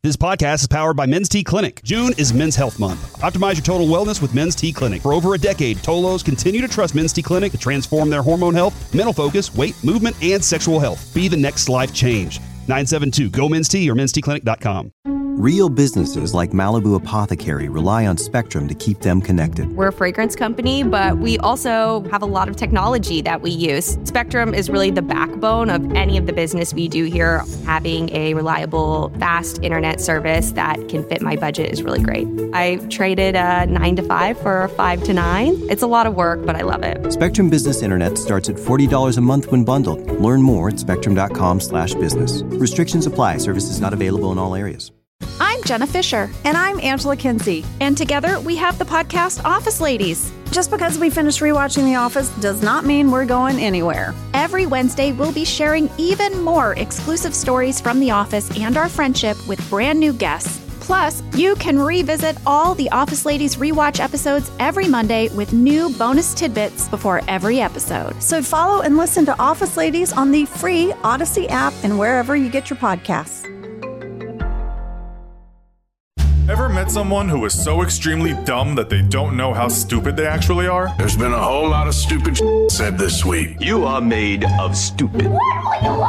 This podcast is powered by Men's T Clinic. June is Men's Health Month. Optimize your total wellness with Men's T Clinic. For over a decade, Tolos continue to trust Men's T Clinic to transform their hormone health, mental focus, weight, movement, and sexual health. Be the next life change. 972-GO-MEN'S-T or mensteclinic.com. Real businesses like Malibu Apothecary rely on Spectrum to keep them connected. We're a fragrance company, but we also have a lot of technology that we use. Spectrum is really the backbone of any of the business we do here. Having a reliable, fast internet service that can fit my budget is really great. I traded a 9 to 5 for a 5 to 9. It's a lot of work, but I love it. Spectrum Business Internet starts at $40 a month when bundled. Learn more at spectrum.com/business. Restrictions apply. Services not available in all areas. I'm Jenna Fisher. And I'm Angela Kinsey. And together we have the podcast Office Ladies. Just because we finished rewatching The Office does not mean we're going anywhere. Every Wednesday, we'll be sharing even more exclusive stories from The Office and our friendship with brand new guests. Plus, you can revisit all the Office Ladies rewatch episodes every Monday with new bonus tidbits before every episode. So follow and listen to Office Ladies on the free Odyssey app and wherever you get your podcasts. Ever met someone who is so extremely dumb that they don't know how stupid they actually are? There's been a whole lot of stupid said this week. You are made of stupid. What will you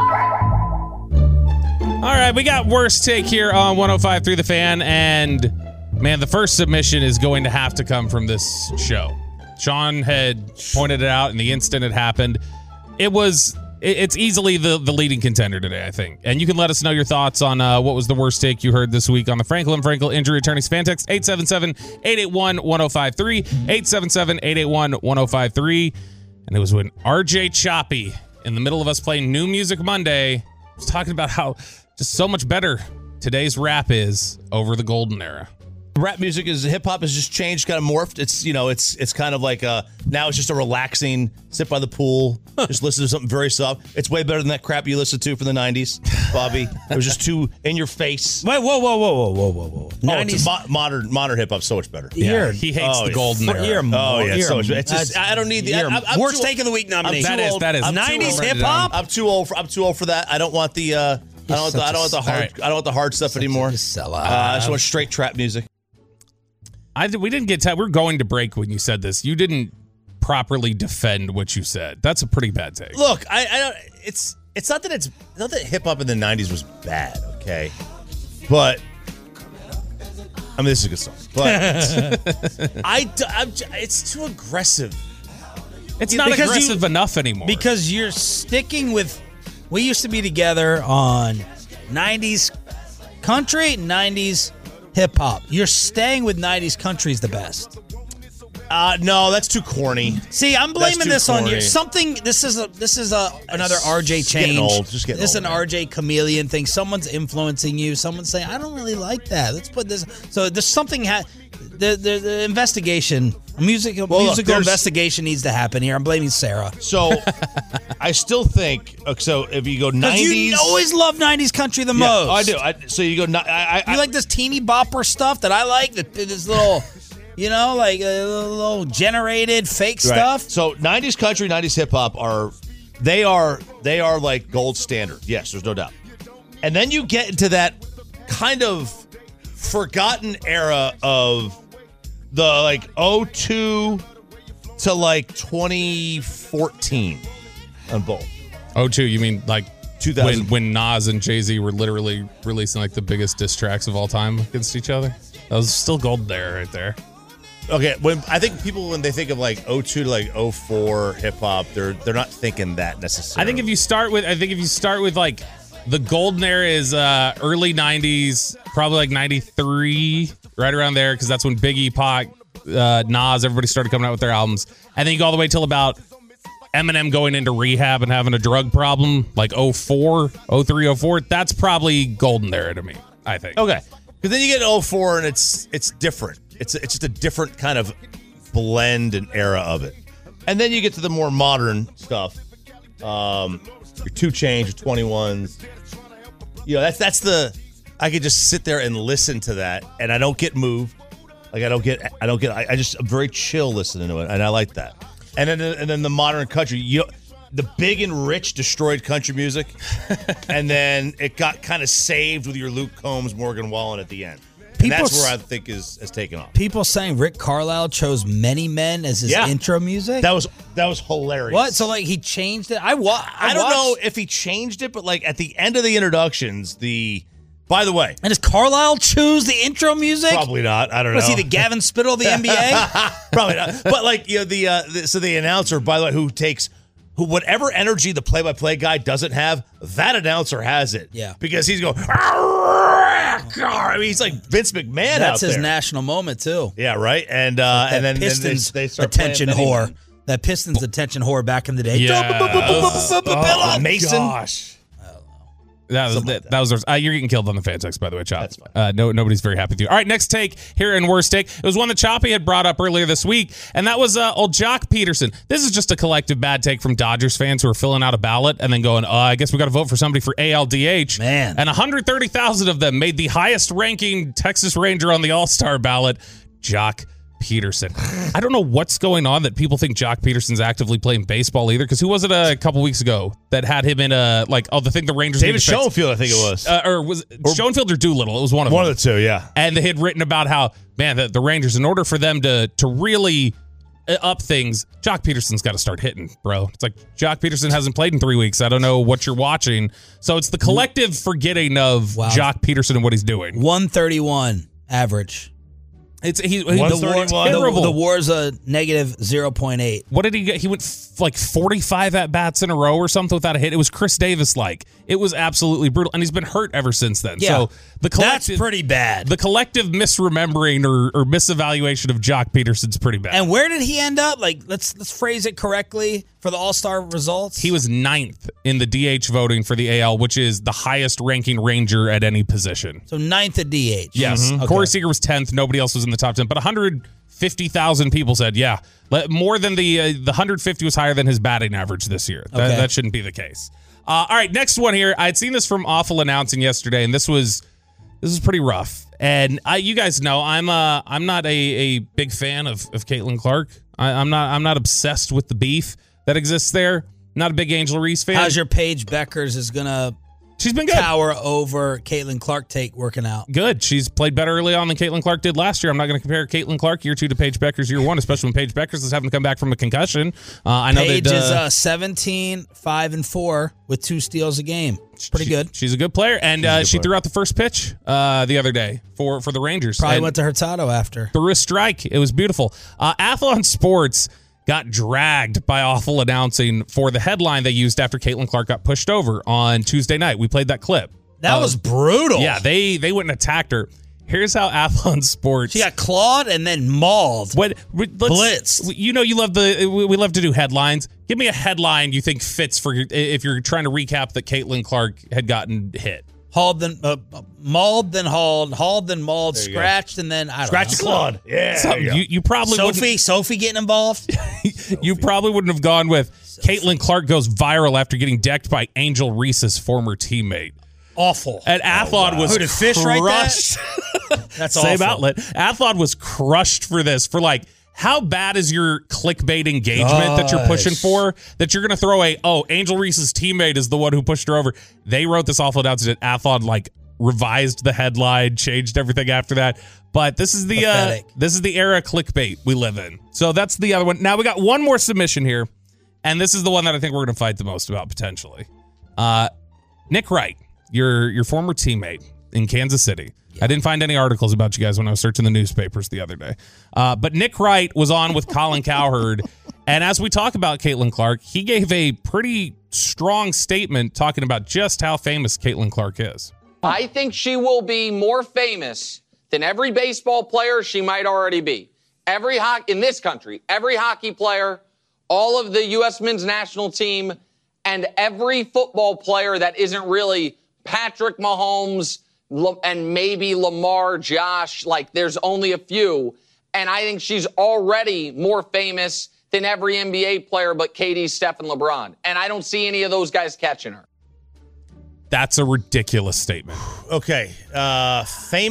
learn? All right, we got Worst Take here on 105.3 The Fan, and man, the first submission is going to have to come from this show. Sean had pointed it out in the instant it happened. It's easily the leading contender today, I think. And you can let us know your thoughts on what was the worst take you heard this week on the Franklin Frankel Injury Attorneys fan text 877-881-1053, 877-881-1053. And it was when RJ Choppy, in the middle of us playing New Music Monday, was talking about how just so much better today's rap is over the golden era. Rap music hip hop has just changed, kind of morphed. It's it's kind of like now it's just a relaxing sit by the pool, just listen to something very soft. It's way better than that crap you listened to from the 90s, Bobby. It was just too in your face. Wait, whoa. 90s modern hip hop so much better. Yeah, he hates the golden era. So much better. It's just I don't need the worst take of the week nomination. That is 90s hip hop. I'm too old for that. I don't want the I don't want the hard stuff anymore. I just want straight trap music. We didn't get we're going to break when you said this. You didn't properly defend what you said. That's a pretty bad take. Look, I don't. It's not that hip hop in the 90s was bad, okay? But I mean, this is a good song. But it's too aggressive. It's not aggressive enough anymore. Because you're sticking with. We used to be together on 90s country, 90s hip hop. You're staying with 90s country's the best. No, that's too corny. See, I'm blaming this on you. This is another RJ change. This is an RJ chameleon thing. Someone's influencing you. Someone's saying, I don't really like that. Let's put this. So there's something. The investigation, musical investigation needs to happen here. I'm blaming Sarah. So I still think. So if you go 90s, you always love 90s country the most. I do. So you go. You like this teeny bopper stuff that I like. This little. Like a little generated fake stuff. So 90s country, 90s hip hop are like gold standard. Yes, there's no doubt. And then you get into that kind of forgotten era of the like 02 to like 2014 on both. 02, you mean like 2000 when Nas and Jay-Z were literally releasing like the biggest diss tracks of all time against each other? That was still gold there, right there. Okay, I think people when they think of like 02 to like 04 hip hop, they're not thinking that necessarily. I think if you start with like the golden era is early 90s, probably like 93, right around there, because that's when Biggie, Pac, Nas, everybody started coming out with their albums. And then you go all the way till about Eminem going into rehab and having a drug problem, like 04, 03, 04. That's probably golden era to me, I think. Okay, because then you get 04 and it's different. It's just a different kind of blend and era of it. And then you get to the more modern stuff. Your 2 Chainz, your 21s. That's the I could just sit there and listen to that and I don't get moved. Like I'm very chill listening to it and I like that. And then the modern country, the big and rich destroyed country music, and then it got kind of saved with your Luke Combs, Morgan Wallen at the end. And that's where I think has taken off. People saying Rick Carlisle chose Many Men as his intro music. That was hilarious. What? So like he changed it? I don't know if he changed it, but like at the end of the introductions, by the way. And does Carlisle choose the intro music? Probably not. I don't know. Was he the Gavin Spittle of the NBA? Probably not. But like, you know, the announcer, by the way, who whatever energy the play-by-play guy doesn't have, that announcer has it. Yeah. Because he's going, I mean, he's like Vince McMahon. That's out his there. national moment too. Yeah, right. And then Pistons they start attention playing whore. That Pistons attention whore back in the day. Yeah. Mason. Gosh. That was you're getting killed on the fan text, by the way, Chop. That's fine. Nobody's very happy with you. All right, next take here in Worst Take. It was one that Choppy had brought up earlier this week, and that was old Jock Peterson. This is just a collective bad take from Dodgers fans who are filling out a ballot and then going, I guess we got to vote for somebody for ALDH. Man. And 130,000 of them made the highest ranking Texas Ranger on the All-Star ballot, Jock Peterson. I don't know what's going on that people think Jock Peterson's actively playing baseball either, because who was it a couple weeks ago that had him in the thing the Rangers David Schoenfield, I think it was. or was it Schoenfield or Doolittle? It was one of them. One of the two, yeah. And they had written about how, man, the Rangers, in order for them to really up things, Jock Peterson's got to start hitting, bro. It's like Jock Peterson hasn't played in 3 weeks. I don't know what you're watching. So it's the collective forgetting of Jock Peterson and what he's doing. 131 average. The WAR's a negative 0.8. What did he get? He went like 45 at bats in a row or something without a hit. It was Chris Davis like. It was absolutely brutal, and he's been hurt ever since then. Yeah, so that's pretty bad. The collective misremembering or misevaluation of Jock Peterson's pretty bad. And where did he end up? Like, let's phrase it correctly for the All-Star results. He was 9th in the DH voting for the AL, which is the highest ranking Ranger at any position. So 9th at DH. Yes. Okay. Corey Seager was 10th. Nobody else was in the top 10. But 150,000 people said, yeah, more than the 150 was higher than his batting average this year. That shouldn't be the case. All right, next one here. I had seen this from Awful Announcing yesterday, and this was pretty rough. And you guys know I'm not a big fan of Caitlin Clark. I'm not obsessed with the beef that exists there. Not a big Angel Reese fan. How's your Paige Beckers is gonna? She's been good. Tower over Caitlin Clark working out. Good. She's played better early on than Caitlin Clark did last year. I'm not going to compare Caitlin Clark year 2 to Paige Beckers year 1, especially when Paige Beckers is having to come back from a concussion. I know Paige is 17, 5 and 4 with 2 steals a game. Pretty good. She's a good player, and she threw out the first pitch the other day for the Rangers. Probably went to Hurtado after. Threw a strike. It was beautiful. Athlon Sports got dragged by Awful Announcing for the headline they used after Caitlin Clark got pushed over on Tuesday night. We played that clip. That was brutal. Yeah, they went and attacked her. Here's how Athlon Sports. She got clawed and then mauled. Blitzed. You know we love to do headlines. Give me a headline you think fits for if you're trying to recap that Caitlin Clark had gotten hit. Hauled, then mauled, then hauled, then mauled, scratched, and then scratch and clawed. Yeah, you probably Sophie getting involved. You probably wouldn't have gone with Caitlin Clark goes viral after getting decked by Angel Reese's former teammate. Awful. And Athlon was who did fish crushed. Right That's Same awful. outlet. Athlon was crushed for this. For like, how bad is your clickbait engagement that you're pushing for? That you're going to throw Angel Reese's teammate is the one who pushed her over. They wrote this awful announcement. Athlon revised the headline, changed everything after that. But this is the era of clickbait we live in. So that's the other one. Now we got one more submission here, and this is the one that I think we're going to fight the most about potentially. Nick Wright, your former teammate in Kansas City. I didn't find any articles about you guys when I was searching the newspapers the other day. But Nick Wright was on with Colin Cowherd, and as we talk about Caitlin Clark, he gave a pretty strong statement talking about just how famous Caitlin Clark is. I think she will be more famous than every baseball player she might already be. In this country, every hockey player, all of the U.S. men's national team, and every football player that isn't really Patrick Mahomes and maybe Lamar, Josh. There's only a few. And I think she's already more famous than every NBA player but KD, Steph, and LeBron. And I don't see any of those guys catching her. That's a ridiculous statement. Okay.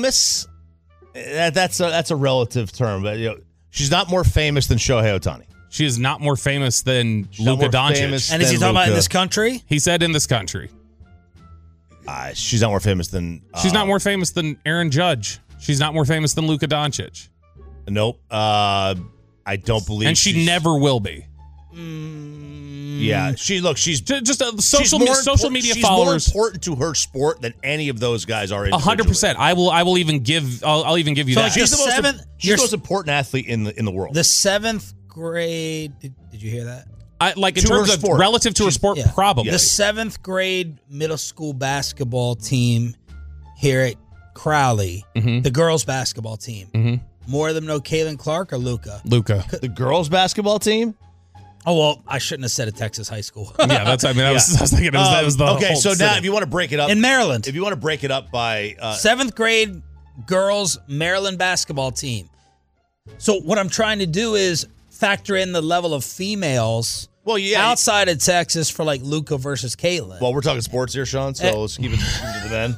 Famous, that's a relative term. But she's not more famous than Shohei Ohtani. She is not more famous than Luka Doncic. And is he talking about in this country? He said in this country. She's not more famous than... she's not more famous than Aaron Judge. She's not more famous than Luka Doncic. Nope. I don't believe... And she never will be. Yeah. She's... Just social media followers. She's more important to her sport than any of those guys are. 100%. I'll even give you that. She's the most important athlete in the world. The 7th grade... Did you hear that? In terms of relative to her sport, probably. The 7th grade middle school basketball team here at Crowley, the girls basketball team. More of them know Caitlin Clark or Luka? Luka. The girls basketball team? Oh, well, I shouldn't have said at Texas high school. Yeah, that's, I mean, I was thinking it was the okay, whole so city. now if you want to break it up. In Maryland. If you want to break it up by... 7th grade girls Maryland basketball team. So what I'm trying to do is factor in the level of females outside of Texas for like Luka versus Caitlin. Well, we're talking sports here, Sean, so let's keep it to the men.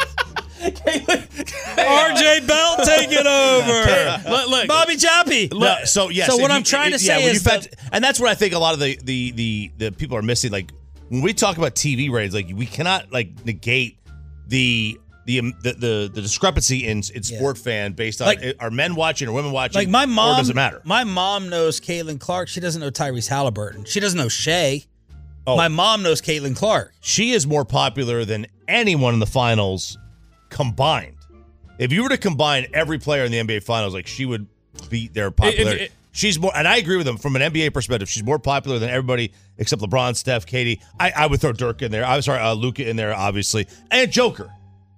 RJ Bell taking over. Look, Bobby Choppy. So what I'm trying to say is and that's what I think a lot of the people are missing. Like when we talk about TV ratings, like we cannot like negate the discrepancy in sport fan based on are men watching or women watching. Like my mom, or does it matter? My mom knows Caitlin Clark. She doesn't know Tyrese Halliburton. She doesn't know Shea. My mom knows Caitlin Clark. She is more popular than anyone in the finals combined. If you were to combine every player in the NBA finals, like she would beat their popularity. She's more, and I agree with them from an NBA perspective. She's more popular than everybody except LeBron, Steph, Katie. I would throw Dirk in there. I'm sorry, Luka in there, obviously, and Joker.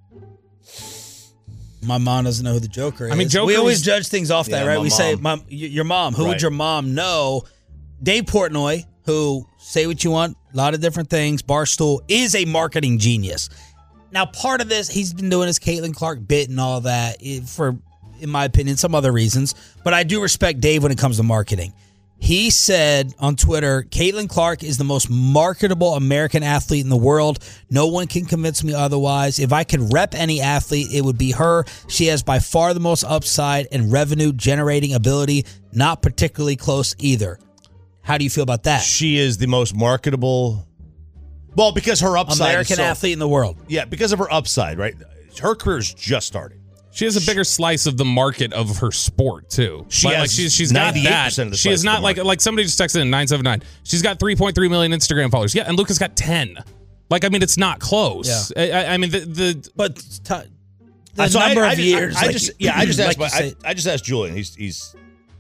My mom doesn't know who the Joker is. I mean, we always judge things off that, right? We say, your mom. Who Right. would your mom know? Dave Portnoy, who, say what you want, a lot of different things, Barstool, is a marketing genius. Now, part of this, he's been doing his Caitlin Clark bit and all that for, in my opinion, some other reasons. But I do respect Dave when it comes to marketing. He said on Twitter, Caitlin Clark is the most marketable American athlete in the world. No one can convince me otherwise. If I could rep any athlete, it would be her. She has by far the most upside and revenue generating ability. Not particularly close either. How do you feel about that? She is the most marketable. Well, because her upside American athlete in the world. Yeah, because of her upside, right? Her career is just starting. She has a bigger slice of the market of her sport too. She has she's got 98% that. of the She is slice not of the like somebody just texted in 979. She's got 3.3 million Instagram followers. Yeah, and Luka's got 10. Like, I mean, it's not close. Yeah. I mean, but So number of years. I just like asked Julian. He's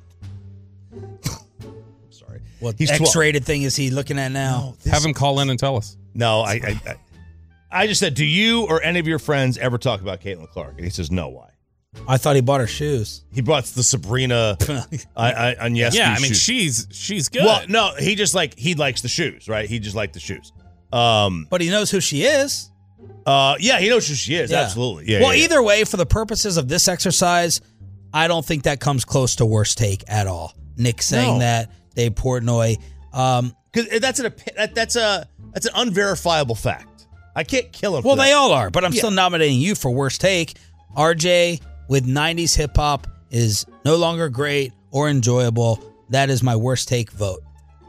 sorry. What He's X-rated thing is he looking at now? Have him call in and tell us. No, I just said, do you or any of your friends ever talk about Caitlin Clark? And he says, no. Why? I thought he bought her shoes. He brought the Sabrina Ionescu Yeah, I mean, shoes. she's good. Well, no, he likes the shoes, right? He just liked the shoes. But he knows who she is. Yeah, he knows who she is. Yeah. Absolutely. Yeah. Well, yeah. either way, for the purposes of this exercise, I don't think that comes close to worst take at all. Nick saying that, Dave Portnoy. Because that's an unverifiable fact. I can't kill him. Well, for that. they all are, but I'm still nominating you for worst take. RJ with 90s hip hop is no longer great or enjoyable. That is my worst take vote.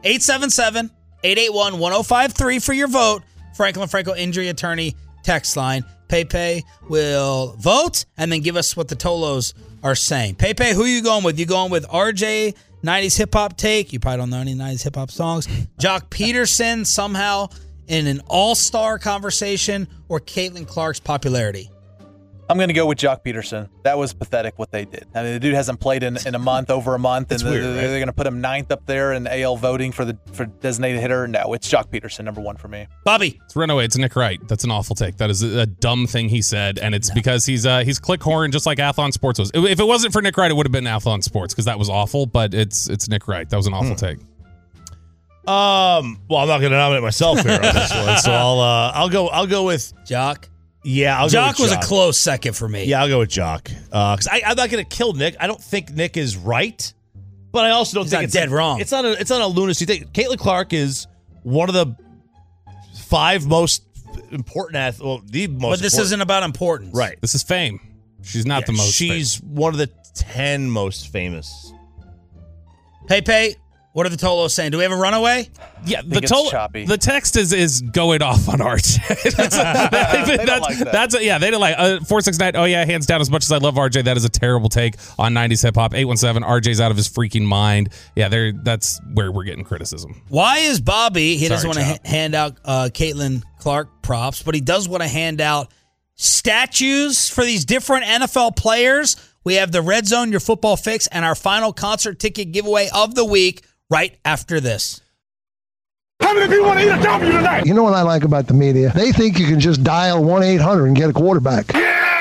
877-881-1053 for your vote. Franklin Franco injury attorney text line. Pepe will vote and then give us what the Tolos are saying. Pepe, who are you going with? You going with RJ 90s hip hop take? You probably don't know any 90s hip hop songs. Jock Peterson somehow in an all-star conversation, or Caitlin Clark's popularity? I'm going to go with Jock Peterson. That was pathetic what they did. I mean, the dude hasn't played in a month, over a month, and weird, right? they're going to put him 9th up there in AL voting for designated hitter. No, it's Jock Peterson, number 1 for me. Bobby. It's Runaway. It's Nick Wright. That's an awful take. That is a dumb thing he said, and it's because he's Clickhorn, just like Athlon Sports was. If it wasn't for Nick Wright, it would have been Athlon Sports, because that was awful, but it's Nick Wright. That was an awful take. Well, I'm not going to nominate myself here on this one, so I'll go with Jock. Yeah, Jock was a close second for me. Yeah, I'll go with Jock. Because I'm not going to kill Nick. I don't think Nick is right, but I also don't think it's dead wrong. It's not a lunacy thing. Caitlin Clark is one of the 5 most important athletes. Well, the most. But this isn't about importance, right? This is fame. She's not the most. She's one of the 10 most famous. Pepe, What are the Tolos saying? Do we have a runaway? Yeah, the text is going off on RJ. They don't like that. They don't like 469. Oh yeah, hands down. As much as I love RJ, that is a terrible take on 90s hip hop. 817. RJ's out of his freaking mind. Yeah, that's where we're getting criticism. Why is Bobby? He doesn't want to hand out Caitlin Clark props, but he does want to hand out statues for these different NFL players. We have the Red Zone, your football fix, and our final concert ticket giveaway of the week. Right after this. How many people want to eat a W tonight? You know what I like about the media? They think you can just dial 1-800 and get a quarterback.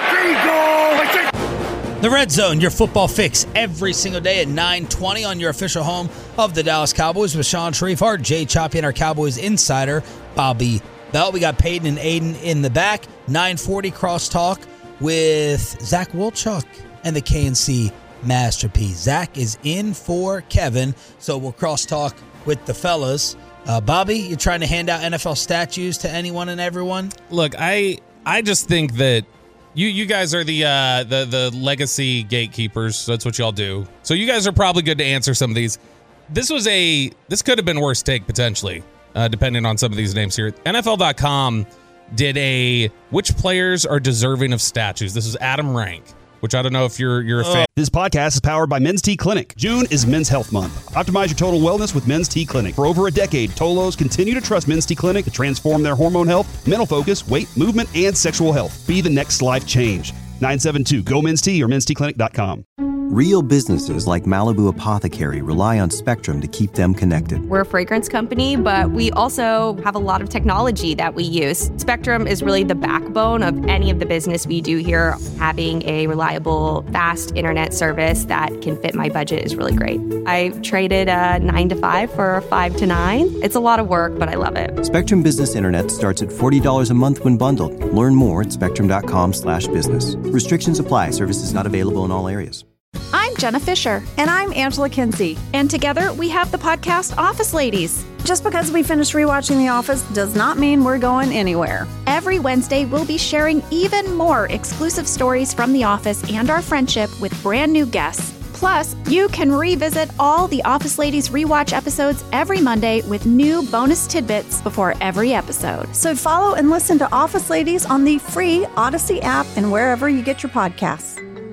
Yeah, bingo! The Red Zone, your football fix, every single day at 9:20 on your official home of the Dallas Cowboys with Sean Sharif, our Jay Choppy, and our Cowboys insider, Bobby Bell. We got Peyton and Aiden in the back. 9:40 crosstalk with Zach Wolchuk and the KNC Masterpiece. Zach is in for Kevin, so we'll crosstalk with the fellas. Bobby, you trying to hand out NFL statues to anyone and everyone? Look, I just think that you guys are the legacy gatekeepers. That's what y'all do. So you guys are probably good to answer some of these. This could have been worse take potentially, depending on some of these names here. NFL.com did a which players are deserving of statues. This is Adam Rank, which I don't know if you're a fan. This podcast is powered by Men's T Clinic. June is Men's Health Month. Optimize your total wellness with Men's T Clinic. For over a decade, Tolos continue to trust Men's T Clinic to transform their hormone health, mental focus, weight, movement, and sexual health. Be the next life change. 972-GO-MEN'S-T or mensteclinic.com. Real businesses like Malibu Apothecary rely on Spectrum to keep them connected. We're a fragrance company, but we also have a lot of technology that we use. Spectrum is really the backbone of any of the business we do here. Having a reliable, fast internet service that can fit my budget is really great. I traded a 9 to 5 for a 5 to 9. It's a lot of work, but I love it. Spectrum Business Internet starts at $40 a month when bundled. Learn more at spectrum.com/business. Restrictions apply. Services not available in all areas. I'm Jenna Fisher. And I'm Angela Kinsey. And together we have the podcast Office Ladies. Just because we finished rewatching The Office does not mean we're going anywhere. Every Wednesday, we'll be sharing even more exclusive stories from The Office and our friendship with brand new guests. Plus, you can revisit all the Office Ladies rewatch episodes every Monday with new bonus tidbits before every episode. So follow and listen to Office Ladies on the free Odyssey app and wherever you get your podcasts.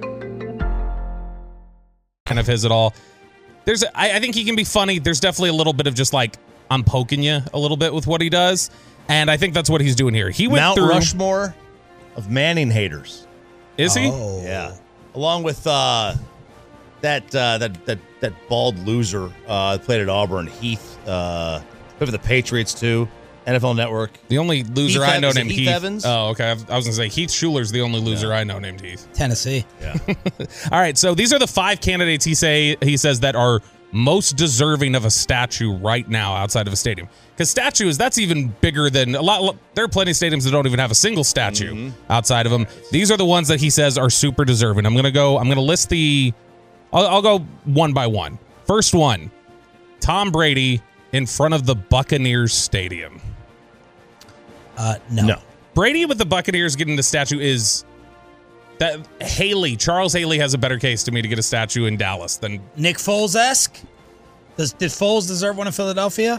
Kind of his at all. I think he can be funny. There's definitely a little bit of just like, I'm poking you a little bit with what he does. And I think that's what he's doing here. He went Mount through Rushmore of Manning haters. Is he? Yeah. Along with that bald loser played at Auburn, Heath, played for the Patriots too. NFL Network. The only loser I know named Heath. Evans? Oh, okay. I was going to say Heath Schuler's the only loser I know named Heath. Tennessee. Yeah. All right. So these are the 5 candidates he says that are most deserving of a statue right now outside of a stadium. Because statues, that's even bigger than a lot. There are plenty of stadiums that don't even have a single statue outside of them. These are the ones that he says are super deserving. I'm going to list I'll go one by one. First one, Tom Brady in front of the Buccaneers Stadium. No. Brady with the Buccaneers getting the statue is that Charles Haley has a better case to me to get a statue in Dallas than Nick Foles-esque. Did Foles deserve one in Philadelphia?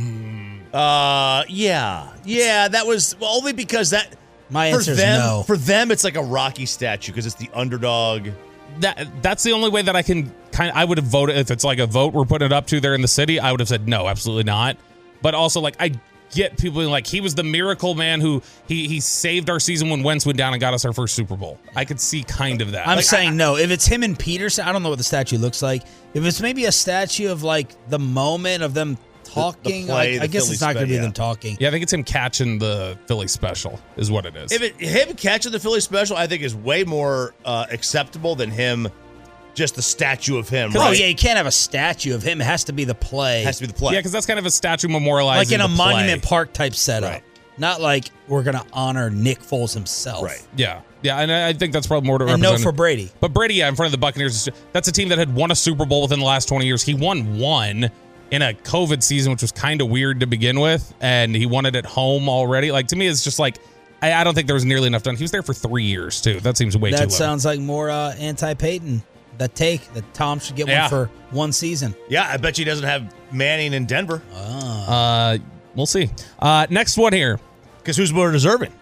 Yeah. That was only because that. My answer is no. For them, it's like a Rocky statue because it's the underdog. That's the only way that I can I would have voted if it's like a vote we're putting it up to there in the city. I would have said no, absolutely not. But also like I get people being like, he was the miracle man who he saved our season when Wentz went down and got us our first Super Bowl. I could see kind of that. I'm saying no. If it's him and Peterson, I don't know what the statue looks like. If it's maybe a statue of like the moment of them talking, I guess it's not going to be them talking. Yeah, I think it's him catching the Philly special is what it is. Him catching the Philly special, I think is way more acceptable than him. Just the statue of him. Right? Oh, yeah, you can't have a statue of him. It has to be the play. Yeah, because that's kind of a statue memorializing like in a the Monument play. Park type setup. Right. Not like we're going to honor Nick Foles himself. Right. Yeah, and I think that's probably more to represent. And no for Brady. But Brady, in front of the Buccaneers, that's a team that had won a Super Bowl within the last 20 years. He won one in a COVID season, which was kind of weird to begin with, and he won it at home already. Like, to me, it's just like, I don't think there was nearly enough done. He was there for 3 years, too. That seems way too low. That sounds like more anti-Peyton. that take that Tom should get one for one season. Yeah, I bet he doesn't have Manning in Denver. We'll see. Next one here. Because who's more deserving?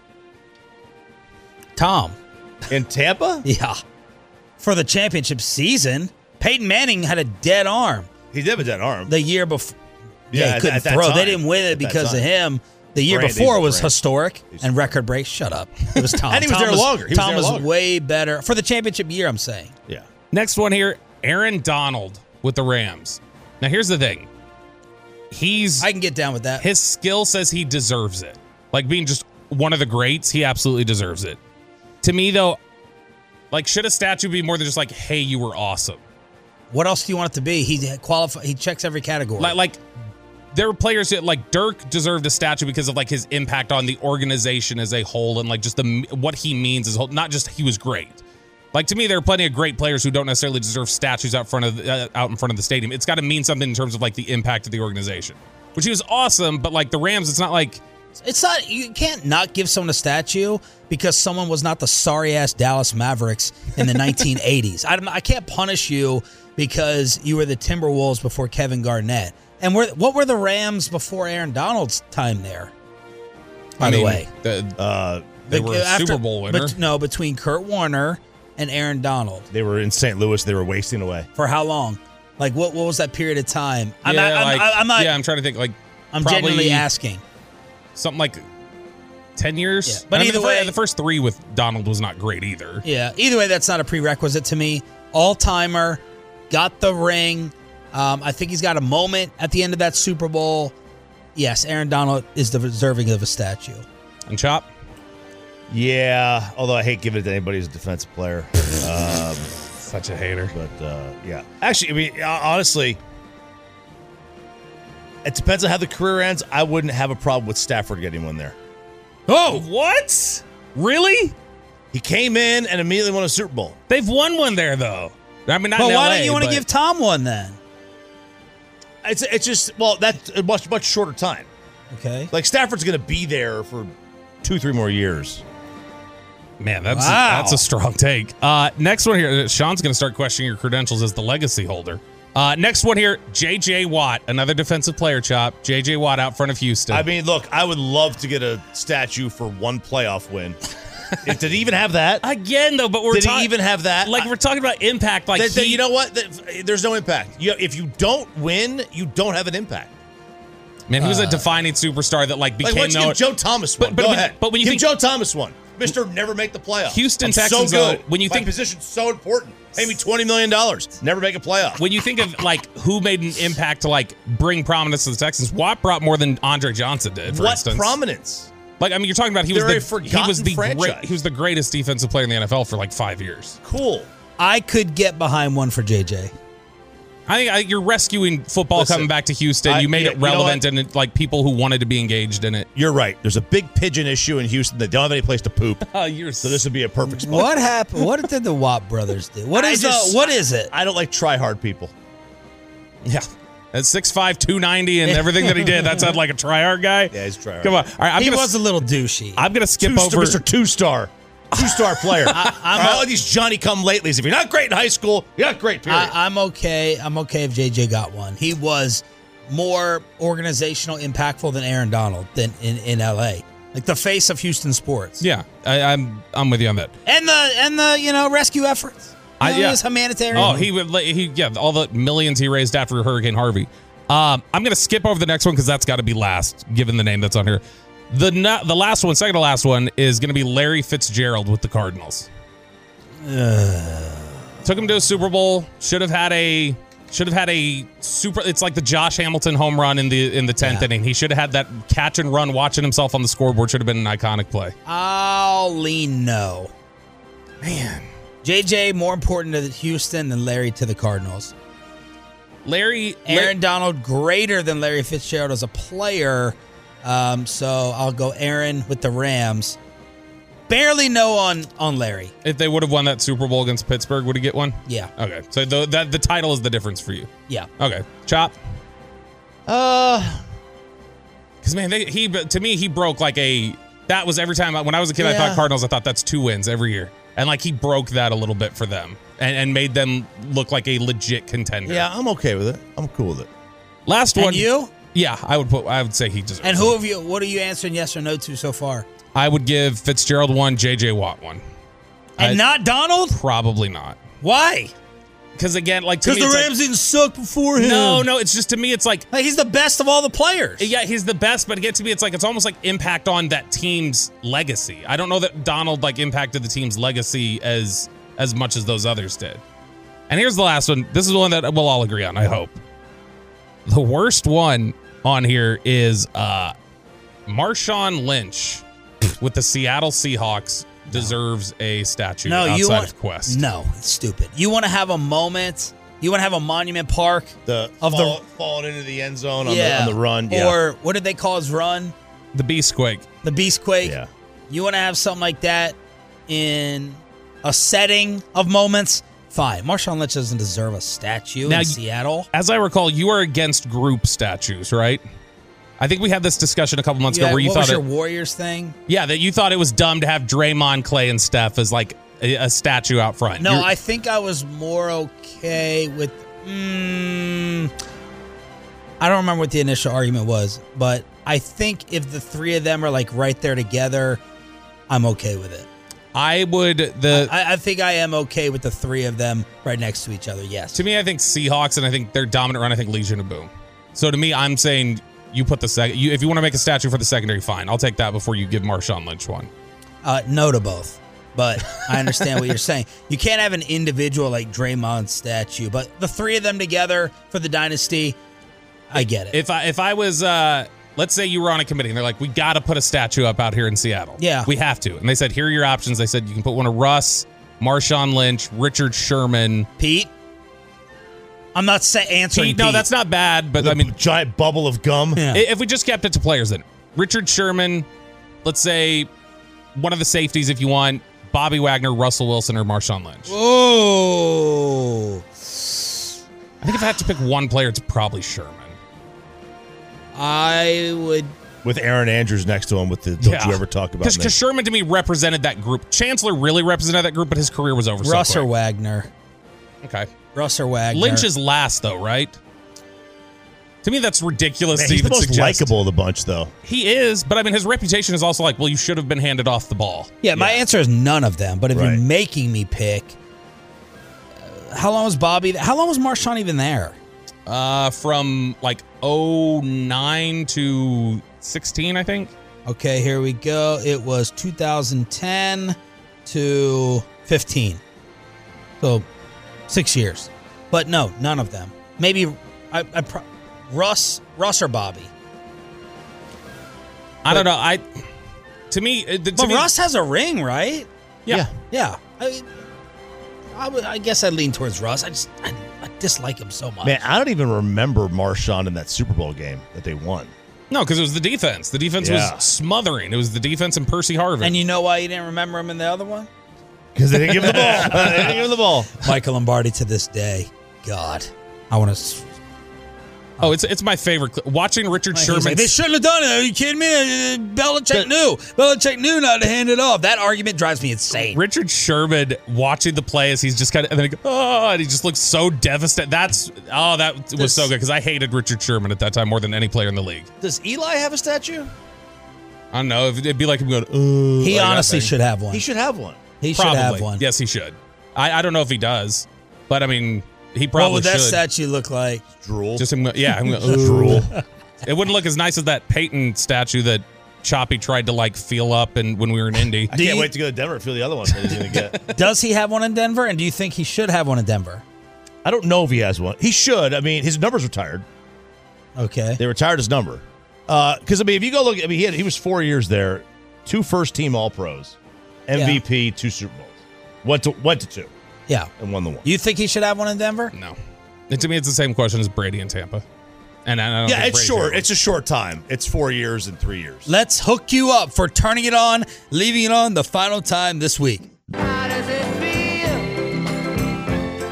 Tom. In Tampa? Yeah. For the championship season, Peyton Manning had a dead arm. He did have a dead arm. The year before. Yeah, he couldn't at that throw. time. They didn't win it At that because of time. him. The year before was historic and record break. Shut up. It was Tom. And he was there longer. Tom was way better. For the championship year, I'm saying. Yeah. Next one here, Aaron Donald with the Rams. Now, here's the thing. I can get down with that. His skill says he deserves it. Like being just one of the greats, he absolutely deserves it. To me, though, like, should a statue be more than just like, hey, you were awesome? What else do you want it to be? He checks every category. Like there were players that, like, Dirk deserved a statue because of like his impact on the organization as a whole and like just what he means as a whole. Not just he was great. Like, to me, there are plenty of great players who don't necessarily deserve statues out in front of the stadium. It's got to mean something in terms of like the impact of the organization, which he was awesome. But like the Rams, it's not like. It's not. You can't not give someone a statue because someone was not the sorry ass Dallas Mavericks in the 1980s. I can't punish you because you were the Timberwolves before Kevin Garnett. And what were the Rams before Aaron Donald's time there? By the way, they were a Super Bowl winner. Between Kurt Warner and Aaron Donald, they were in St. Louis. They were wasting away. For how long? Like what was that period of time? I'm trying to think. Like, I'm genuinely asking. Something like 10 years. Yeah. But either way, the first 3 with Donald was not great either. Yeah. Either way, that's not a prerequisite to me. All-timer, got the ring. I think he's got a moment at the end of that Super Bowl. Yes, Aaron Donald is deserving of a statue. And Chop? Yeah, although I hate giving it to anybody who's a defensive player. Such a hater. But, yeah. Actually, I mean, honestly, it depends on how the career ends. I wouldn't have a problem with Stafford getting one there. Oh, what? Really? He came in and immediately won a Super Bowl. They've won one there, though. I mean, not in why LA, don't you want to give Tom one then? It's just, well, that's a much shorter time. Okay. Like, Stafford's going to be there for 2-3 more years. Man, that's a strong take. Next one here. Sean's going to start questioning your credentials as the legacy holder. Next one here, J.J. Watt, another defensive player, Chop. J.J. Watt out front of Houston. I mean, look, I would love to get a statue for one playoff win. Did he even have that? Again, though, but Did he even have that? Like, we're talking about impact. Like, you know what? There's no impact. If you don't win, you don't have an impact. Man, he was a defining superstar that, like, became known. Give Joe Thomas one. Go ahead. But when you give think Joe Thomas one. Mr. Never make the playoffs. Houston Texans, so good. Though, when you think my position's so important. Pay me $20 million. Never make a playoff. When you think of, like, who made an impact to, like, bring prominence to the Texans, Watt brought more than Andre Johnson did, for instance. What prominence? Like, I mean, you're talking about he was the greatest defensive player in the NFL for, like, 5 years. Cool. I could get behind one for JJ. I think you're rescuing football coming back to Houston. You made it relevant and like people who wanted to be engaged in it. You're right. There's a big pigeon issue in Houston. They don't have any place to poop. So this would be a perfect spot. What happened? What did the Watt brothers do? What is it? I don't like try-hard people. Yeah. At 6'5", 290 and everything that he did, that sounded like a try-hard guy. Yeah, he's try-hard. Come on. All right, he was a little douchey. I'm going to skip over. Mr. Two-star. Two-star player. All of these Johnny-come-latelys. If you're not great in high school, you're not great, period. I'm okay. I'm okay if JJ got one. He was more organizational, impactful than Aaron Donald than in L.A. Like the face of Houston sports. Yeah, I'm with you on that. And the rescue efforts. His humanitarian. Oh, all the millions he raised after Hurricane Harvey. I'm going to skip over the next one because that's got to be last, given the name that's on here. The last one, second to last one, is going to be Larry Fitzgerald with the Cardinals. Took him to a Super Bowl. Should have had a super. It's like the Josh Hamilton home run in the 10th inning. He should have had that catch and run, watching himself on the scoreboard. Should have been an iconic play. I'll lean no. Man, JJ more important to Houston than Larry to the Cardinals. Aaron Donald greater than Larry Fitzgerald as a player. So I'll go Aaron with the Rams. Barely no on Larry. If they would have won that Super Bowl against Pittsburgh, would he get one? Yeah. Okay. So the title is the difference for you. Yeah. Okay. Chop. Because man, to me he broke like that was every time when I was a kid I thought Cardinals. I thought that's 2 wins every year. And like he broke that a little bit for them and made them look like a legit contender. Yeah, I'm okay with it. I'm cool with it. Last one. And you? Yeah, I would say he deserves And it. what are you answering yes or no to so far? I would give Fitzgerald 1, JJ Watt 1. And not Donald? Probably not. Why? Because again, like because the Rams didn't suck before him. No, it's just to me, it's like he's the best of all the players. Yeah, he's the best, but again, to me, it's almost like impact on that team's legacy. I don't know that Donald like impacted the team's legacy as much as those others did. And here's the last one. This is the one that we'll all agree on, I hope. The worst one on here is Marshawn Lynch with the Seattle Seahawks. Deserves a statue outside of Quest. No, it's stupid. You want to have a moment. You want to have a monument park. Falling into the end zone on the run. Yeah. Or what did they call his run? The Beastquake. The Beastquake. Yeah. You want to have something like that in a setting of moments? Fine. Marshawn Lynch doesn't deserve a statue in Seattle. As I recall, you are against group statues, right? I think we had this discussion a couple months ago where you thought your Warriors thing? Yeah, that you thought it was dumb to have Draymond, Clay, and Steph as like a statue out front. No, I think I was more okay with. I don't remember what the initial argument was, but I think if the three of them are like right there together, I'm okay with it. I think I am okay with the three of them right next to each other. Yes. To me, I think Seahawks and I think their dominant run. I think Legion of Boom. So to me, I'm saying. You put the second. If you want to make a statue for the secondary, fine. I'll take that before you give Marshawn Lynch one. No to both, but I understand what you're saying. You can't have an individual like Draymond statue, but the three of them together for the dynasty, I get it. If I was, let's say you were on a committee and they're like, we got to put a statue up out here in Seattle. Yeah, we have to. And they said, here are your options. They said you can put one of Russ, Marshawn Lynch, Richard Sherman, Pete. I'm not answering. No, that's not bad, but I mean, giant bubble of gum. Yeah. If we just kept it to players, then Richard Sherman, let's say one of the safeties, if you want, Bobby Wagner, Russell Wilson, or Marshawn Lynch. Oh, I think if I had to pick one player, it's probably Sherman. I would. With Aaron Andrews next to him with the don't you ever talk about me. Because Sherman to me represented that group. Chancellor really represented that group, but his career was over Russ so quick. or Wagner. Okay. Russ or Wagner. Lynch is last, though, right? To me, that's ridiculous. Man, he's the most likable of the bunch, though. He is, but I mean, his reputation is also like, well, you should have been handed off the ball. Yeah, my answer is none of them. But if you're making me pick, how long was Bobby? How long was Marshawn even there? From like 09 to 16, I think. Okay, here we go. It was 2010 to 15. So 6 years. But no, none of them. Maybe Russ or Bobby. I don't know. To me, Russ has a ring, right? Yeah. I guess I'd lean towards Russ. I dislike him so much. Man, I don't even remember Marshawn in that Super Bowl game that they won. No, because it was the defense. The defense was smothering. It was the defense and Percy Harvin. And you know why you didn't remember him in the other one? Because they didn't give him the ball. They didn't give him the ball. Michael Lombardi to this day. God. I want to... Oh, it's my favorite. Watching Richard Sherman. Like, they shouldn't have done it. Are you kidding me? Belichick knew. Belichick knew not to hand it off. That argument drives me insane. Richard Sherman watching the play as he's just kind of, and then and he just looks so devastated. That was so good because I hated Richard Sherman at that time more than any player in the league. Does Eli have a statue? I don't know. It'd be like him going, he honestly should have one. He should have one. He should have one. Yes, he should. I don't know if he does, but I mean, he probably should. What would that statue look like? Drool. Just him, drool. It wouldn't look as nice as that Peyton statue that Choppy tried to like feel up and when we were in Indy. I can't wait to go to Denver and feel the other one that he's going to get. Does he have one in Denver? And do you think he should have one in Denver? I don't know if he has one. He should. I mean, his number's retired. Okay. They retired his number. Because, I mean, if you go look, I mean, he was 4 years there, 2 first-team All-Pros, MVP, 2 Super Bowls. Went to 2. Yeah. And won the 1. You think he should have one in Denver? No. And to me, it's the same question as Brady in Tampa. And I don't think it's Brady's short. It's a short time. It's 4 years and 3 years. Let's hook you up for turning it on, leaving it on the final time this week. How does it feel? All right,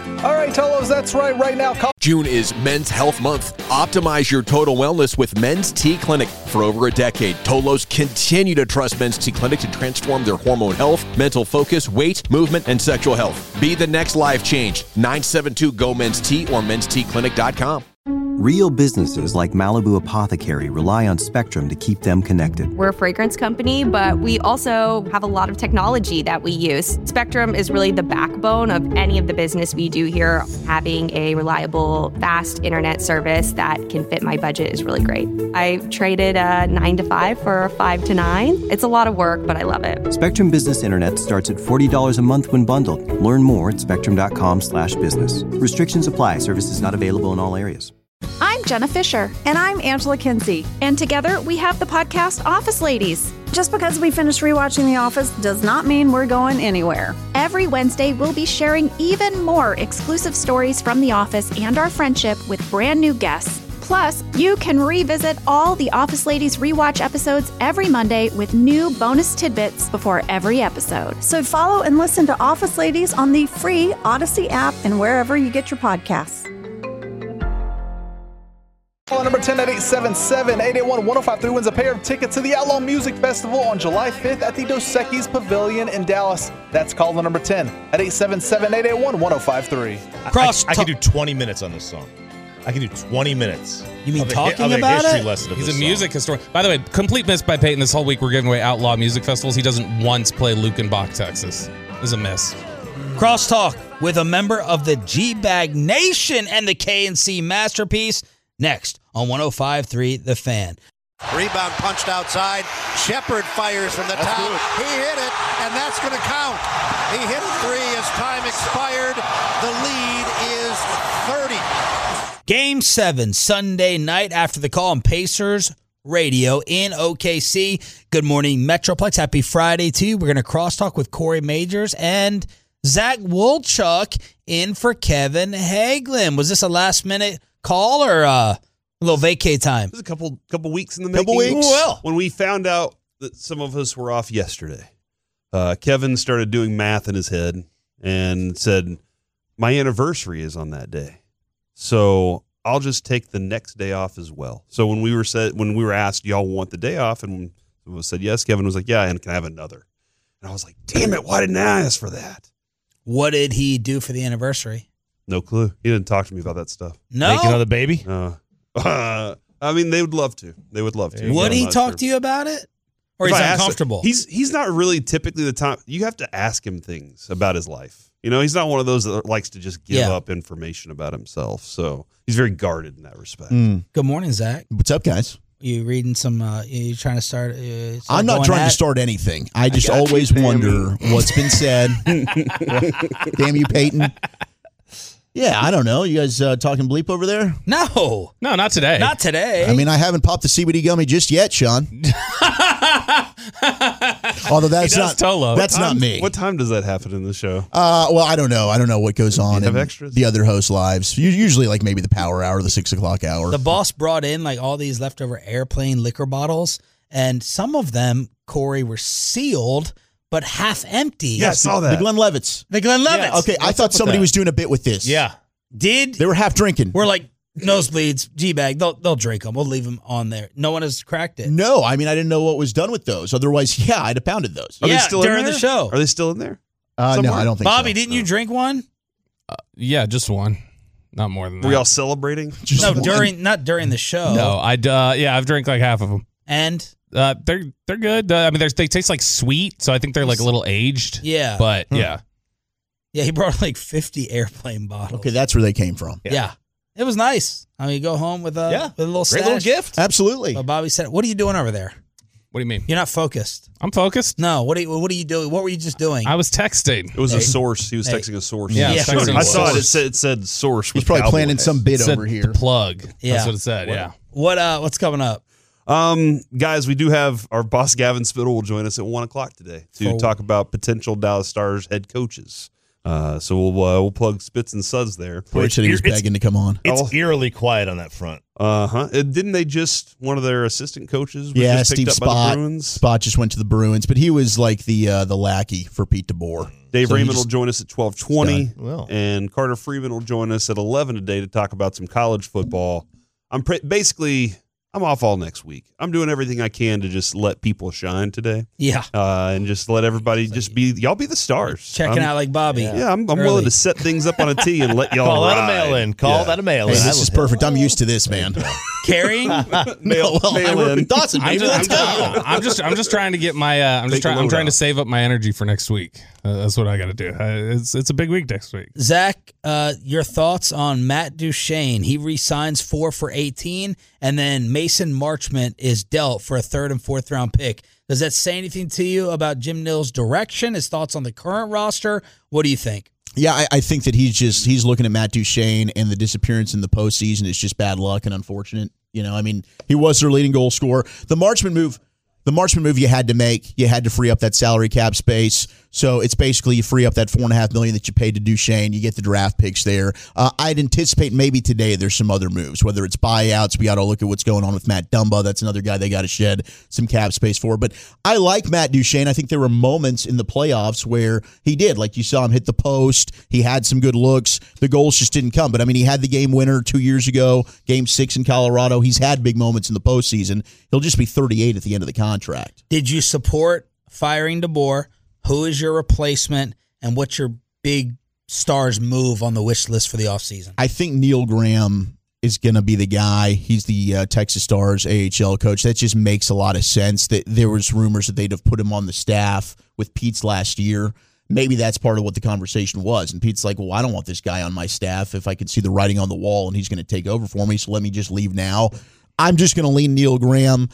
right, Tolos, that's right now. June is Men's Health Month. Optimize your total wellness with Men's T Clinic. For over a decade, Tolos continue to trust Men's T Clinic to transform their hormone health, mental focus, weight, movement, and sexual health. Be the next life change. 972-GO-MEN'S-T or mensteclinic.com. Real businesses like Malibu Apothecary rely on Spectrum to keep them connected. We're a fragrance company, but we also have a lot of technology that we use. Spectrum is really the backbone of any of the business we do here. Having a reliable, fast internet service that can fit my budget is really great. I traded a 9 to 5 for a 5 to 9. It's a lot of work, but I love it. Spectrum Business Internet starts at $40 a month when bundled. Learn more at spectrum.com/business. Restrictions apply. Services not available in all areas. I'm Jenna Fisher. And I'm Angela Kinsey. And together we have the podcast Office Ladies. Just because we finished rewatching The Office does not mean we're going anywhere. Every Wednesday, we'll be sharing even more exclusive stories from The Office and our friendship with brand new guests. Plus, you can revisit all the Office Ladies rewatch episodes every Monday with new bonus tidbits before every episode. So follow and listen to Office Ladies on the free Odyssey app and wherever you get your podcasts. Call number 10 at 877-881-1053 wins a pair of tickets to the Outlaw Music Festival on July 5th at the Dos Equis Pavilion in Dallas. That's call number 10 at 877-881-1053. I could do 20 minutes on this song. I can do 20 minutes. You mean of talking a about history it? lesson of He's this a song. music historian. By the way, complete miss by Peyton. This whole week we're giving away Outlaw Music Festivals. He doesn't once play Lukenbach, Texas. This is a miss. Crosstalk with a member of the G-Bag Nation and the KNC Masterpiece. Next on 105.3 The Fan. Rebound punched outside. Shepard fires from the top. Good. He hit it, and that's going to count. He hit a three as time expired. The lead is 30. Game 7, Sunday night after the call on Pacers Radio in OKC. Good morning, Metroplex. Happy Friday to you. We're going to crosstalk with Corey Majors and Zach Wolchuk in for Kevin Hagelin. Was this a last-minute call or a little vacay time? It was a couple weeks in the making. Couple weeks. Well, When we found out that some of us were off yesterday, Kevin started doing math in his head and said, my anniversary is on that day. So I'll just take the next day off as well. So when we were asked, y'all want the day off? And we said yes, Kevin was like, yeah, and can I have another? And I was like, damn it, why didn't I ask for that? what did he do for the anniversary? No clue. He didn't talk to me about that stuff. No? Make another baby? I mean, they would love to. They would love to. Would he talk to you about it? Or If he's I asked uncomfortable? He's not really typically the time. You have to ask him things about his life. You know, he's not one of those that likes to just give up information about himself. So he's very guarded in that respect. Good morning, Zach. What's up, guys? You reading some, you trying to start I'm not trying to start anything. I just always wonder what's been said. Damn you, Peyton. Yeah, I don't know. You guys talking bleep over there? No, not today. Not today. I mean, I haven't popped the CBD gummy just yet, Sean. Although that's not me. What time does that happen in the show? Well, I don't know. I don't know what goes on have in extras? the other hosts' lives. Usually, like maybe the power hour, the 6 o'clock hour. The boss brought in like all these leftover airplane liquor bottles, and some of them, Corey, were sealed but half empty. Yeah, I saw that. The Glenlivets. The Glenlivets. Yeah, okay, I thought somebody was doing a bit with this. Yeah. They were half drinking. We're like, nosebleeds, G-Bag, they'll drink them. We'll leave them on there. No one has cracked it. No, I mean, I didn't know what was done with those. Otherwise, yeah, I'd have pounded those. Are they still during in there? the show. Are they still in there? No, I don't think Bobby, so. didn't you drink one? Yeah, just one. Not more than that. Were y'all celebrating? No, not during the show. No, I've drank like half of them. And they're good. I mean, they taste like sweet, so I think they're like a little aged. Yeah. But yeah. Yeah, he brought like 50 airplane bottles. Okay, that's where they came from. Yeah. It was nice. I mean, you go home with a little stash. Great little gift. Absolutely. But Bobby said, "What are you doing over there? What do you mean? You're not focused." I'm focused. No. What are you doing? What were you just doing? I was texting. It was a source. He was texting a source. Yeah, I texting saw source. it. It said source. He's probably planning some bid over here. The plug. Yeah. That's what it said. Yeah. What's coming up? Guys, we do have our boss Gavin Spittle will join us at 1:00 today to talk about potential Dallas Stars head coaches. So we'll plug Spits and Suds there. Boyd said he was begging to come on. It's eerily quiet on that front. Didn't they one of their assistant coaches was just Steve picked up by the Spott. Bruins? Spott just went to the Bruins, but he was like the lackey for Pete DeBoer. Dave Raymond will join us at 12:20, Well. and Carter Freeman will join us at 11 today to talk about some college football. I'm off all next week. I'm doing everything I can to just let people shine today. Yeah. And just let everybody y'all be the stars. Checking out like Bobby. Yeah, I'm willing to set things up on a tee and let y'all Call ride. that a mail-in. Call that a mail-in. Hey, this is perfect. I'm used to this, man. Carrying? I work in Dawson, baby. Let's go. I'm just trying to get my. I'm trying to save up my energy for next week. That's what I got to do. It's a big week next week. Zach, your thoughts on Matt Duchene? He re-signs 4 for $18, and then Mason Marchment is dealt for a 3rd and 4th round pick. Does that say anything to you about Jim Nill's direction? His thoughts on the current roster? What do you think? Yeah, I think that he's looking at Matt Duchene, and the disappearance in the postseason is just bad luck and unfortunate. He was their leading goal scorer. The Marchment move you had to make. You had to free up that salary cap space. So it's basically you free up that $4.5 million that you paid to Duchene. You get the draft picks there. I'd anticipate maybe today there's some other moves, whether it's buyouts. We got to look at what's going on with Matt Dumba. That's another guy they got to shed some cap space for. But I like Matt Duchene. I think there were moments in the playoffs where he did, like you saw him hit the post. He had some good looks. The goals just didn't come. But he had the game winner 2 years ago, Game 6 in Colorado. He's had big moments in the postseason. He'll just be 38 at the end of the contract. Did you support firing DeBoer? Who is your replacement, and what's your big stars move on the wish list for the offseason? I think Neil Graham is going to be the guy. He's the Texas Stars AHL coach. That just makes a lot of sense. That there was rumors that they'd have put him on the staff with Pete's last year. Maybe that's part of what the conversation was. And Pete's like, well, I don't want this guy on my staff if I can see the writing on the wall and he's going to take over for me, so let me just leave now. I'm just going to lean Neil Graham.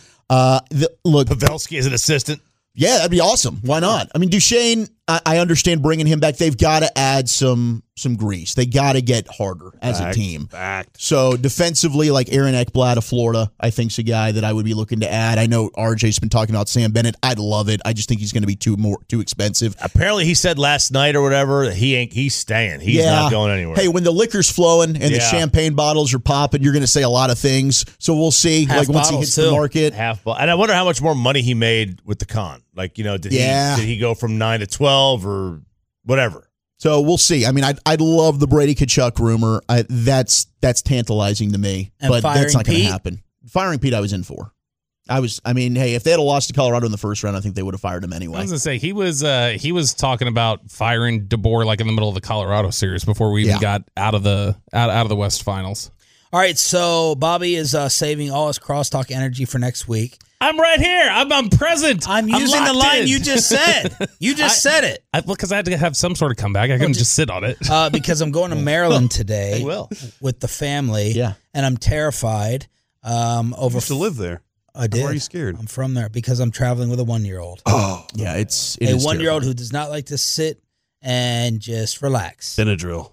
Look, Pavelski as an assistant. Yeah, that'd be awesome. Why not? Duchene, I understand bringing him back. They've got to add some grease. They got to get harder as a team. So defensively, like Aaron Ekblad of Florida, I think is a guy that I would be looking to add. I know RJ's been talking about Sam Bennett. I'd love it. I just think he's going to be too expensive. Apparently, he said last night or whatever that he's staying. He's not going anywhere. Hey, when the liquor's flowing and the champagne bottles are popping, you're going to say a lot of things. So we'll see. Once he hits the market, and I wonder how much more money he made with the con. Did he go from 9 to 12 or whatever? So we'll see. I'd love the Brady Tkachuk rumor. That's tantalizing to me, but that's not going to happen. Firing Pete, I was in for. Hey, if they had lost to Colorado in the first round, I think they would have fired him anyway. I was going to say he was talking about firing DeBoer like in the middle of the Colorado series before we even got out of the West Finals. All right, so Bobby is saving all his crosstalk energy for next week. I'm right here. I'm present. I'm using the line you just said. You just said it. Because I had to have some sort of comeback. I couldn't just sit on it. Because I'm going to Maryland today with the family. Yeah. And I'm terrified. You used to live there. I did. Why are you scared? I'm from there because I'm traveling with a 1-year-old. Oh. Yeah, it is a 1-year-old who does not like to sit and just relax. Benadryl.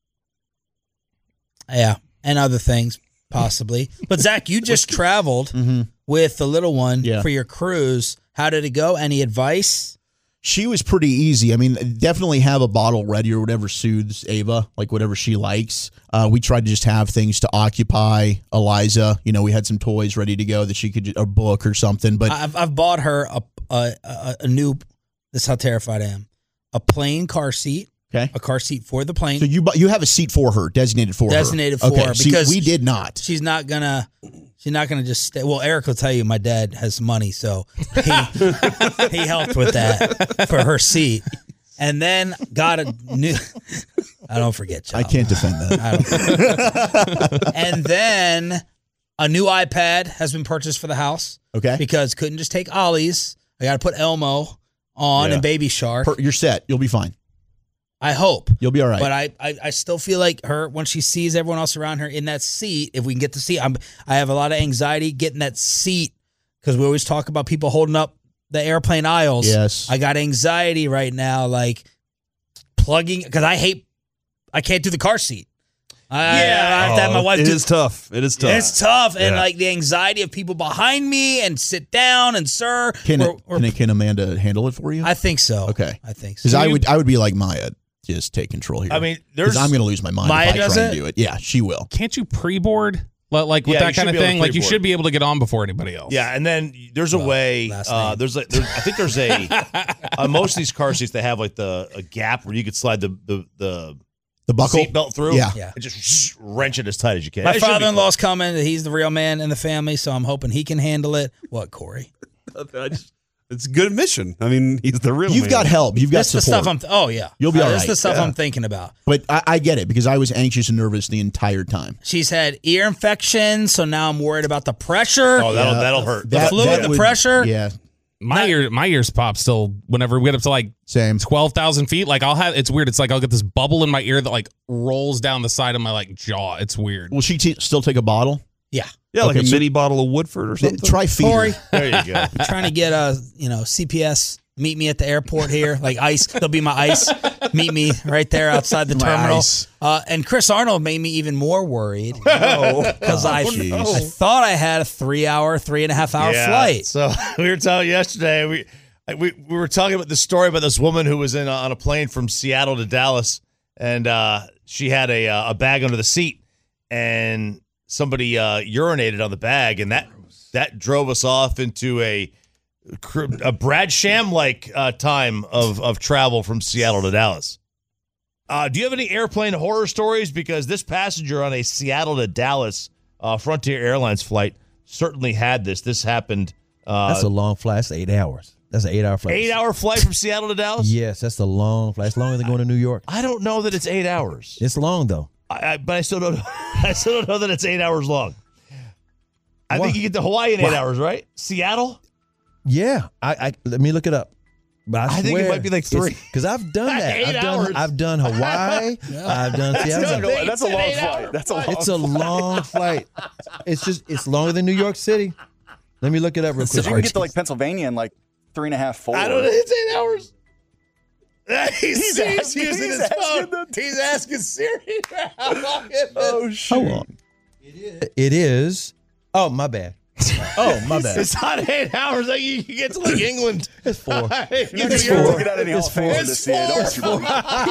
Yeah. And other things, possibly. But, Zach, you just traveled with the little one for your cruise. How did it go? Any advice? She was pretty easy. Definitely have a bottle ready or whatever soothes Ava, like whatever she likes. We tried to just have things to occupy Eliza. We had some toys ready to go that she could, a book or something. But I've bought her a new, this is how terrified I am, a plane car seat. Okay. A car seat for the plane. So you have a seat for her, designated for her. Because we did not. She's not gonna just stay. Well, Eric will tell you my dad has money, so he helped with that for her seat. And then got a new I don't forget, John. I can't defend that. And then a new iPad has been purchased for the house. Okay. Because couldn't just take Ollie's. I got to put Elmo on and Baby Shark. You're set. You'll be fine. I hope. You'll be all right. But I still feel like her, when she sees everyone else around her in that seat, if we can get the seat, I have a lot of anxiety getting that seat because we always talk about people holding up the airplane aisles. Yes. I got anxiety right now, like plugging, because I can't do the car seat. I have to have my wife do it. It is tough. It's tough. And like the anxiety of people behind me and sit down and sir. Can Amanda handle it for you? I think so. Okay. I think so. Because I would be like Maya. just take control here. I mean, 'cause I'm going to lose my mind Maya if I does try it? and do it. Yeah, she will. Can't you pre-board? Like with that kind of thing? Like you should be able to get on before anybody else. Yeah, and then there's a way. I think there's on most of these car seats they have like a gap where you could slide the buckle seatbelt through. Yeah. And just wrench it as tight as you can. My That should be father-in-law's coming. He's the real man in the family, so I'm hoping he can handle it. What, Corey? It's a good admission. I mean, he's the real You've man. got help. You've got That's the support. stuff You'll be all right. That's the stuff I'm thinking about. But I get it because I was anxious and nervous the entire time. She's had ear infection, so now I'm worried about the pressure. Oh, that'll hurt. The fluid, the pressure. Yeah. My ears pop still whenever we get up to like 12,000 feet. Like it's weird. It's like I'll get this bubble in my ear that like rolls down the side of my like jaw. It's weird. Will she still take a bottle? Yeah. Yeah, like a mini bottle of Woodford or something. Try feeder. Corey. There you go. I'm trying to get CPS. Meet me at the airport here, like ICE. They'll be my ICE. Meet me right there outside the terminal. And Chris Arnold made me even more worried because I thought I had a 3.5 hour flight. So we were talking yesterday. We were talking about the story about this woman who was on a plane from Seattle to Dallas, and she had a bag under the seat, and somebody urinated on the bag, and that drove us off into a Brad Sham-like time of travel from Seattle to Dallas. Do you have any airplane horror stories? Because this passenger on a Seattle to Dallas Frontier Airlines flight certainly had this. This happened. That's a long flight. That's 8 hours. That's an 8-hour flight. 8-hour flight from Seattle to Dallas? Yes, that's a long flight. It's longer than going to New York. I don't know that it's 8 hours. It's long though. But I still don't. I still don't know that it's 8 hours long. I think you get to Hawaii in 8 hours, right? Seattle? Yeah, I let me look it up. But I think it might be like 3 because I've done that. 8 hours. I've done Hawaii. I've done Seattle. That's a long flight. That's a long. It's a long flight. It's longer than New York City. Let me look it up real So quick. you can get to like Pennsylvania in like 3.5, 4. I don't know. It's 8 hours. He's asking his phone. He's asking Siri how long it is. Oh shit! How long? It is. Oh, my bad. Oh, my bad. It's not 8 hours. Like you get to like England. It's 4. It's 4. Get out any Hall of Famers to see it. It's 4.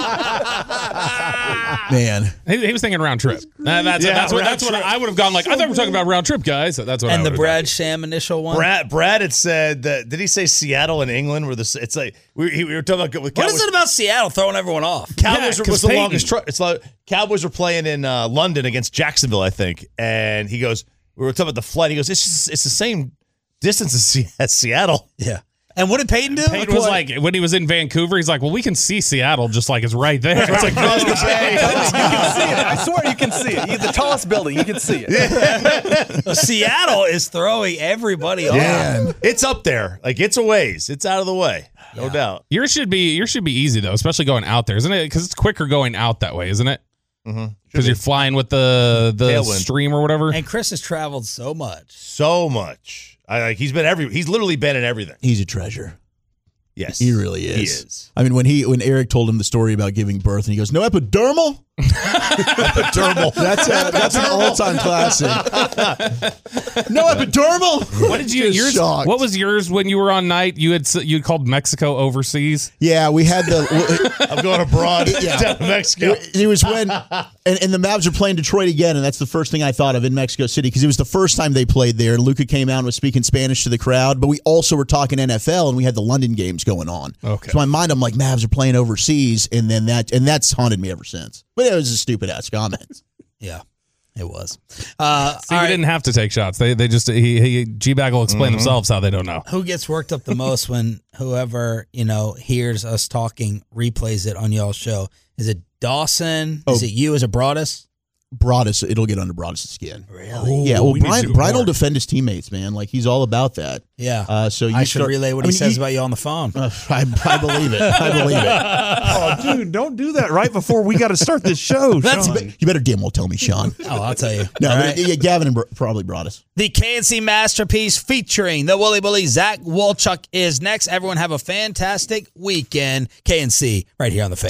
Man, he was thinking round trip. That's what I would have gone like. I thought we were talking about round trip, guys. That's what. And I the Brad Sham initial one. Brad had said that. Did he say Seattle and England were the? It's like we were talking about with Cowboys. What is it about Seattle throwing everyone off? Cowboys was the longest. It's like Cowboys were playing in London against Jacksonville, I think, and he goes. We were talking about the flight. He goes, it's the same distance as Seattle. Yeah. And what did Peyton do? Peyton was like, when he was in Vancouver, he's like, well, we can see Seattle just like it's right there. It's like, you can see it. I swear you can see it. The tallest building, you can see it. Seattle is throwing everybody off. It's up there. Like, it's a ways. It's out of the way. No doubt. Yours should be easy, though, especially going out there, isn't it? Because it's quicker going out that way, isn't it? Because you're flying with the Tailwind. stream or whatever. And Chris has traveled so much. So much. He's literally been in everything. he's a treasure. Yes. He really is. He is. I mean, when Eric told him the story about giving birth, and he goes, "No epidermal." Epidermal. That's an all-time classic. No epidermal. What did you? Yours, what was yours when you were on night? You called Mexico overseas. Yeah, we had the. I'm going abroad down to Mexico. It was when, and the Mavs are playing Detroit again, and that's the first thing I thought of in Mexico City because it was the first time they played there. And Luka came out and was speaking Spanish to the crowd, but we also were talking NFL, and we had the London games going on. Okay. So in my mind, I'm like, Mavs are playing overseas, and then that's haunted me ever since. But it was a stupid ass comment. Yeah, it was. We didn't have to take shots. They just G-Bag will explain themselves how they don't know. Who gets worked up the most when whoever hears us talking replays it on y'all's show? Is it Dawson? Is it you? Is it Broadus? Broadus, it'll get under Broadus' skin. Really? Yeah. Well, Brian will defend his teammates, man. Like he's all about that. Yeah. So I should relay what he says about you on the phone. I believe it. I believe it. Oh, dude, don't do that right before we got to start this show. Sean. You better damn well tell me, Sean. Oh, I'll tell you. No, All right. yeah, Gavin and probably Broadus. The KNC Masterpiece featuring the Wooly Bully Zach Wolchuk is next. Everyone have a fantastic weekend. KNC right here on The Fan.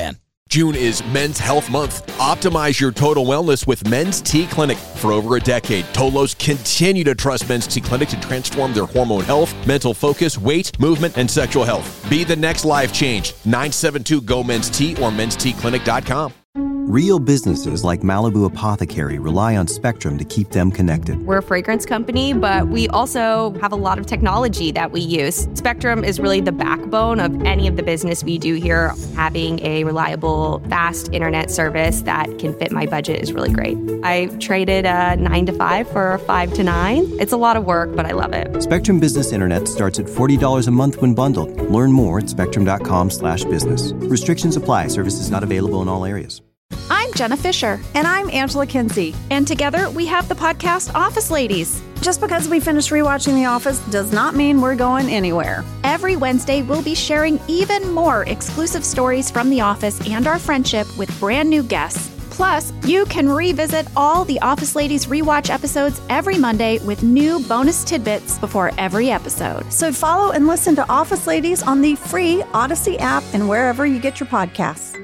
June is Men's Health Month. Optimize your total wellness with Men's T Clinic. For over a decade, Tolos continue to trust Men's T Clinic to transform their hormone health, mental focus, weight, movement, and sexual health. Be the next life change. 972-GO-MEN'S-T or mensteclinic.com. Real businesses like Malibu Apothecary rely on Spectrum to keep them connected. We're a fragrance company, but we also have a lot of technology that we use. Spectrum is really the backbone of any of the business we do here. Having a reliable, fast internet service that can fit my budget is really great. I traded a 9 to 5 for a 5 to 9. It's a lot of work, but I love it. Spectrum Business Internet starts at $40 a month when bundled. Learn more at spectrum.com/business. Restrictions apply. Services not available in all areas. I'm Jenna Fisher. And I'm Angela Kinsey. And together we have the podcast Office Ladies. Just because we finished rewatching The Office does not mean we're going anywhere. Every Wednesday, we'll be sharing even more exclusive stories from The Office and our friendship with brand new guests. Plus, you can revisit all the Office Ladies rewatch episodes every Monday with new bonus tidbits before every episode. So follow and listen to Office Ladies on the free Odyssey app and wherever you get your podcasts.